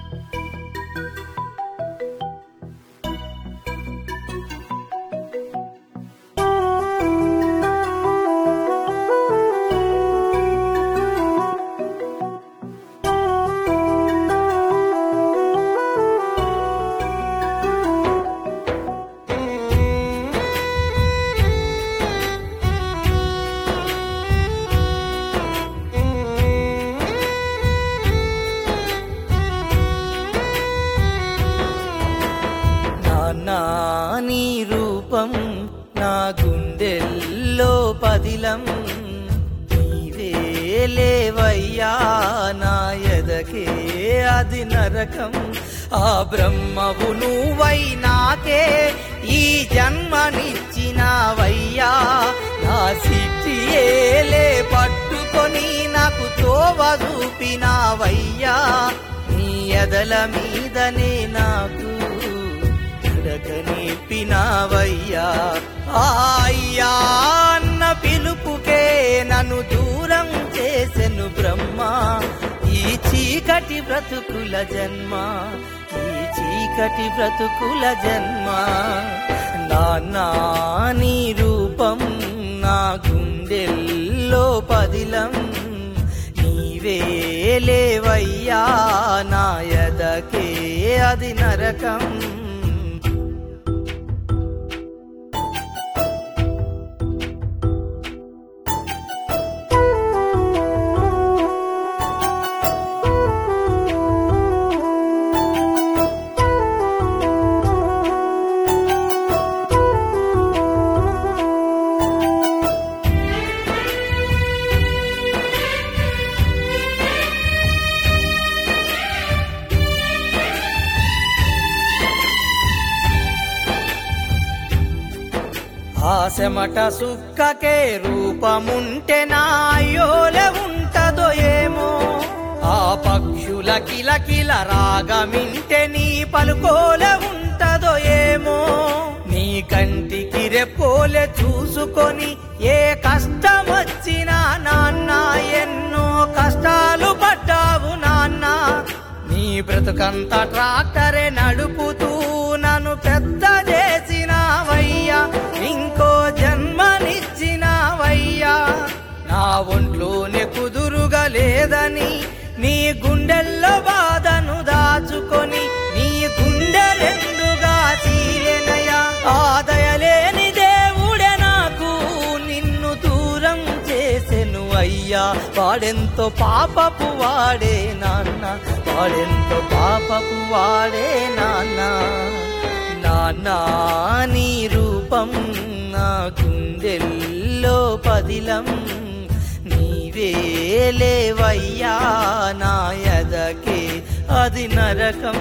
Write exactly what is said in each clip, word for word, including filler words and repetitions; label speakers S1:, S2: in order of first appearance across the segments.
S1: నీ రూపం నా గుండెల్లో పదిలం, నీవేలేవయ్యా నా ఎదకే అది నరకం. ఆ బ్రహ్మవు నువ్వై నాకే ఈ జన్మనిచ్చినావయ్యా, నా సిట్టియేలే పట్టుకొని నాకు తోవ చూపినావయ్యా. నీ ఎదల మీదనే నాకు నేర్పినావయ్యా. అయ్యా అన్న పిలుపుకే నన్ను దూరం చేసెను బ్రహ్మ, ఈ చీకటి బ్రతుకుల జన్మ, ఈ చీకటి బ్రతుకుల జన్మ. నాన్నా నీ రూపం నా గుండెల్లో పదిలం, నీవేలేవయ్యా నా ఎదకే అది నరకం. ఆశమట సుక్కకే రూపముంటే నాయోలే ఉంటదో ఏమో, ఆ పక్షుల కిలకిల రాగమింటే నీ పలుకోలే ఉంటదో ఏమో. నీ కంటికి రెప్పోలే చూసుకొని ఏ కష్టం వచ్చినా నాన్న ఎన్నో కష్టాలు పడ్డావు నాన్న. నీ బ్రతుకంతా ట్రాక్టరే నడుపుతూ నన్ను పెద్ద చేసినావయ్యా, ఇంకో జన్మనిచ్చినావయ్యా. నా ఒంట్లోనే కుదురుగా లేదని నీ గుండెల్లో బాధను దాచుకొని నీ గుండె రెండుగా చీలెనయ్యా. ఆదయలేని దేవుడే నాకు నిన్ను దూరం చేసెను అయ్యా. వాడెంతో పాపపు వాడే నాన్న, వాడెంతో పాపపు వాడే నాన్న. నాన్నా నీ రూపం నా గుండెల్లో పదిలం, నీవేలేవయ్యా నా ఎదకే అది నరకం.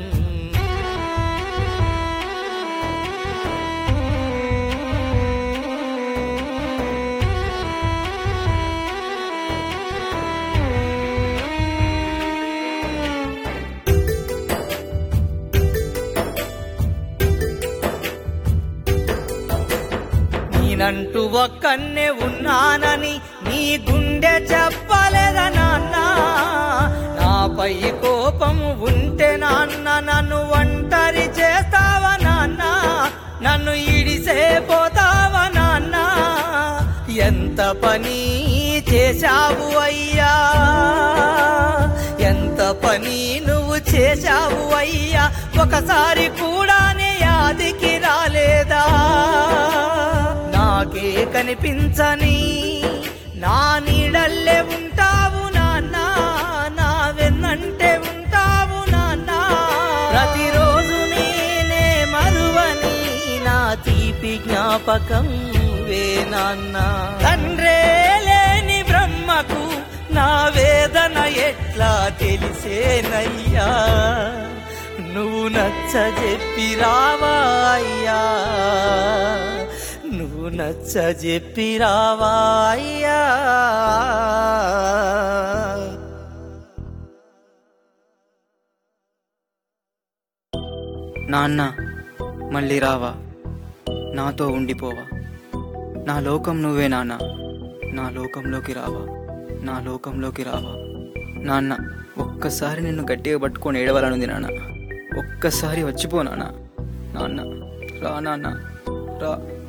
S1: నేనంటూ ఒక్కన్నే ఉన్నానని నీ గుండె చెప్పలేదా నాన్న. నాపై కోపము ఉంటే నాన్న నన్ను ఒంటరి చేస్తావా నాన్న, నన్ను ఇడిసే పోతావా నాన్న. ఎంత పని చేశావు అయ్యా, ఎంత పని నువ్వు చేశావు అయ్యా. ఒకసారి కూడా నీ యాదికి రాలేదా, నాకే కనిపించని నా నీడల్లే ఉంటావు నాన్న, నా వెన్నంటే ఉంటావు నాన్న. ప్రతిరోజు నేనే మరువని నా తీపి జ్ఞాపకం వే నాన్న. తండ్రే లేని బ్రహ్మకు నా వేదన ఎట్లా తెలిసేనయ్యా, నువ్వు నచ్చ చెప్పి రావా అయ్యా, నువ్వు నచ్చ చెప్పి రావా అయ్యా.
S2: నాన్న మళ్ళీ రావా, నాతో ఉండిపోవా. నా లోకం నువ్వే నాన్న, నా లోకంలోకి రావా, నా లోకంలోకి రావా. నాన్న ఒక్కసారి నిన్ను గట్టిగా పట్టుకొని ఏడవాలనుంది నాన్న. ఒక్కసారి వచ్చిపో నాన్న. నాన్న రా నాన్న రా.